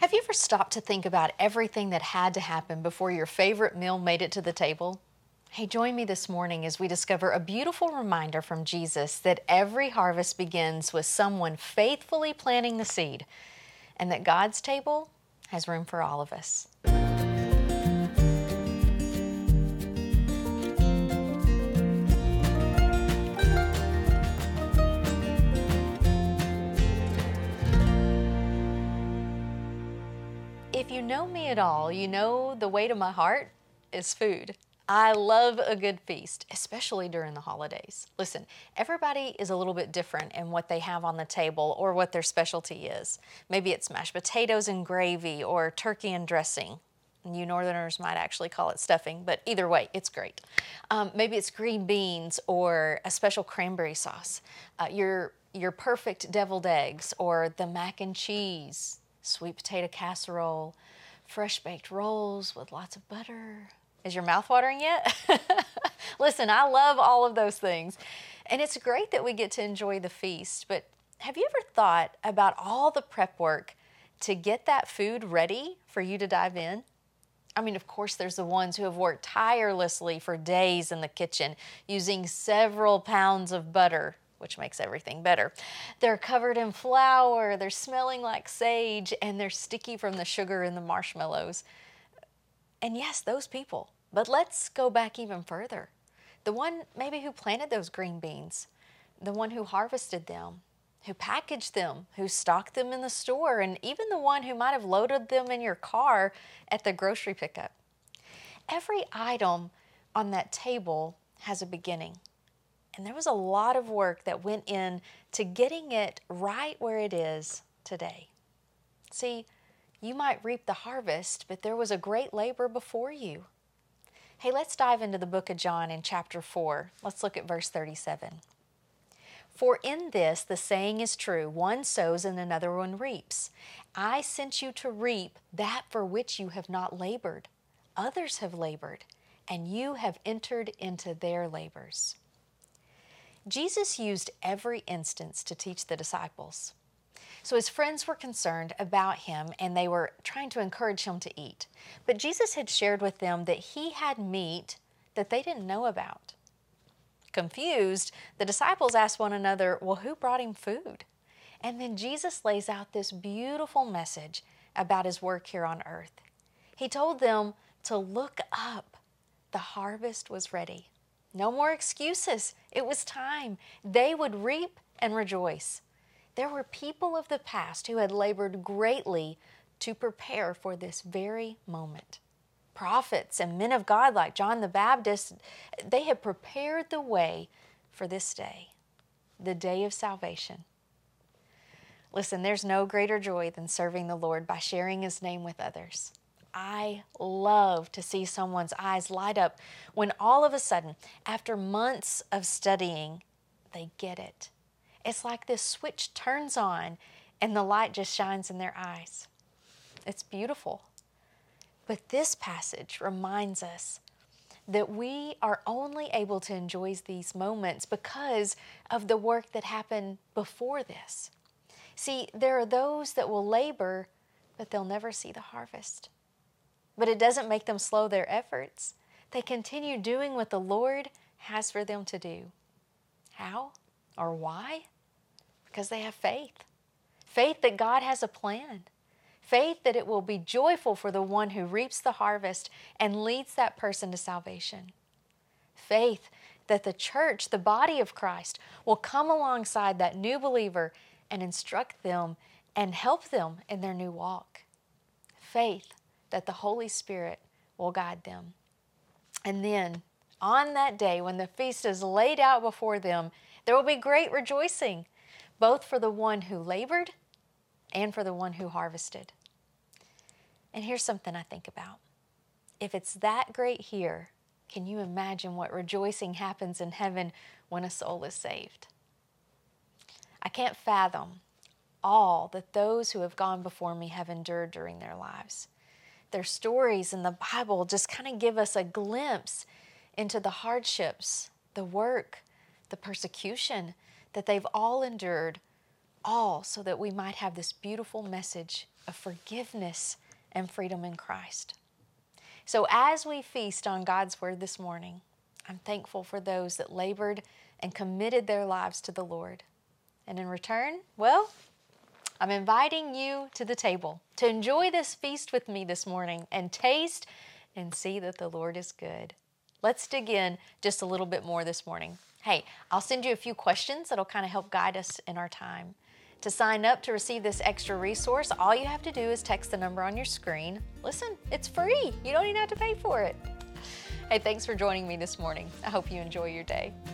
Have you ever stopped to think about everything that had to happen before your favorite meal made it to the table? Hey, join me this morning as we discover a beautiful reminder from Jesus that every harvest begins with someone faithfully planting the seed, and that God's table has room for all of us. If you know me at all, you know the way to my heart is food. I love a good feast, especially during the holidays. Listen, everybody is a little bit different in what they have on the table or what their specialty is. Maybe it's mashed potatoes and gravy or turkey and dressing. You Northerners might actually call it stuffing, but either way, it's great. Maybe it's green beans or a special cranberry sauce. Your perfect deviled eggs or the mac and cheese, sweet potato casserole, fresh baked rolls with lots of butter. Is your mouth watering yet? Listen, I love all of those things. And it's great that we get to enjoy the feast, but have you ever thought about all the prep work to get that food ready for you to dive in? I mean, of course, there's the ones who have worked tirelessly for days in the kitchen using several pounds of butter, which makes everything better. They're covered in flour, they're smelling like sage, and they're sticky from the sugar and the marshmallows. And yes, those people. But let's go back even further. The one maybe who planted those green beans, the one who harvested them, who packaged them, who stocked them in the store, and even the one who might have loaded them in your car at the grocery pickup. Every item on that table has a beginning. And there was a lot of work that went in to getting it right where it is today. See, you might reap the harvest, but there was a great labor before you. Hey, let's dive into the book of John in chapter 4. Let's look at verse 37. For in this the saying is true, one sows and another one reaps. I sent you to reap that for which you have not labored. Others have labored, and you have entered into their labors. Jesus used every instance to teach the disciples. So his friends were concerned about him and they were trying to encourage him to eat. But Jesus had shared with them that he had meat that they didn't know about. Confused, the disciples asked one another, well, who brought him food? And then Jesus lays out this beautiful message about his work here on earth. He told them to look up. The harvest was ready. No more excuses. It was time. They would reap and rejoice. There were people of the past who had labored greatly to prepare for this very moment. Prophets and men of God like John the Baptist, they had prepared the way for this day, the day of salvation. Listen, there's no greater joy than serving the Lord by sharing His name with others. I love to see someone's eyes light up when all of a sudden, after months of studying, they get it. It's like this switch turns on and the light just shines in their eyes. It's beautiful. But this passage reminds us that we are only able to enjoy these moments because of the work that happened before this. See, there are those that will labor, but they'll never see the harvest. But it doesn't make them slow their efforts. They continue doing what the Lord has for them to do. How or why? Because they have faith. Faith that God has a plan. Faith that it will be joyful for the one who reaps the harvest and leads that person to salvation. Faith that the church, the body of Christ, will come alongside that new believer and instruct them and help them in their new walk. Faith that the Holy Spirit will guide them. And then, on that day when the feast is laid out before them, there will be great rejoicing, both for the one who labored and for the one who harvested. And here's something I think about. If it's that great here, can you imagine what rejoicing happens in heaven when a soul is saved? I can't fathom all that those who have gone before me have endured during their lives. Their stories in the Bible just kind of give us a glimpse into the hardships, the work, the persecution that they've all endured, all so that we might have this beautiful message of forgiveness and freedom in Christ. So as we feast on God's Word this morning, I'm thankful for those that labored and committed their lives to the Lord. And in return, well, I'm inviting you to the table to enjoy this feast with me this morning and taste and see that the Lord is good. Let's dig in just a little bit more this morning. Hey, I'll send you a few questions that'll kind of help guide us in our time. To sign up to receive this extra resource, all you have to do is text the number on your screen. Listen, it's free. You don't even have to pay for it. Hey, thanks for joining me this morning. I hope you enjoy your day.